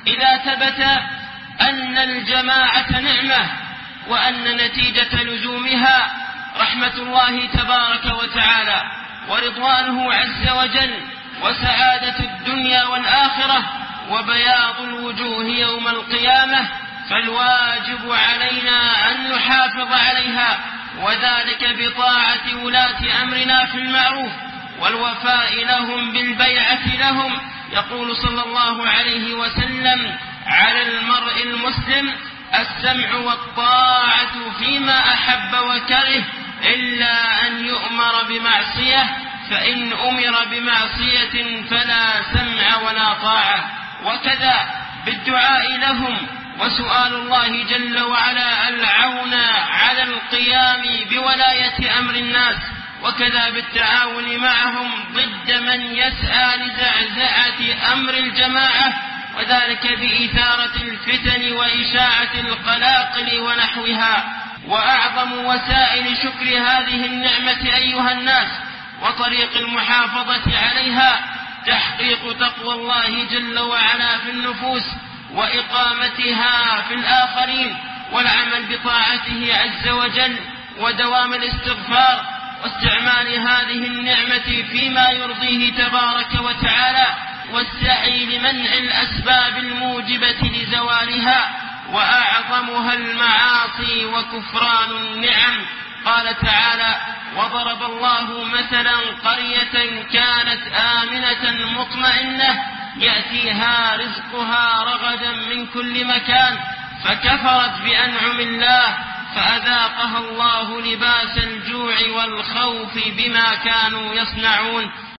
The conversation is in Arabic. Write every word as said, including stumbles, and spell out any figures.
إذا ثبت أن الجماعة نعمة وأن نتيجة لزومها رحمة الله تبارك وتعالى ورضوانه عز وجل وسعادة الدنيا والآخرة وبياض الوجوه يوم القيامة، فالواجب علينا أن نحافظ عليها، وذلك بطاعة ولاة أمرنا في المعروف والوفاء لهم بالبيعة لهم. يقول صلى الله عليه وسلم: على المرء المسلم السمع والطاعة فيما أحب وكره إلا أن يؤمر بمعصية، فإن أمر بمعصية فلا سمع ولا طاعة. وكذا بالدعاء لهم وسؤال الله جل وعلا العون على القيام بولاية أمر الناس، وكذا بالتعاون معهم ضد من يسعى لزعزعة أمر الجماعة، وذلك بإثارة الفتن وإشاعة القلاقل ونحوها. وأعظم وسائل شكر هذه النعمة أيها الناس وطريق المحافظة عليها تحقيق تقوى الله جل وعلا في النفوس وإقامتها في الآخرين، والعمل بطاعته عز وجل، ودوام الاستغفار، واستعمال هذه النعمة فيما يرضيه تبارك وتعالى، والسعي لمنع الأسباب الموجبة لزوالها، وأعظمها المعاصي وكفران النعم. قال تعالى: وضرب الله مثلا قرية كانت آمنة مطمئنة يأتيها رزقها رغدا من كل مكان فكفرت بأنعم الله فأذاقها الله لباس الجوع والخوف بما كانوا يصنعون.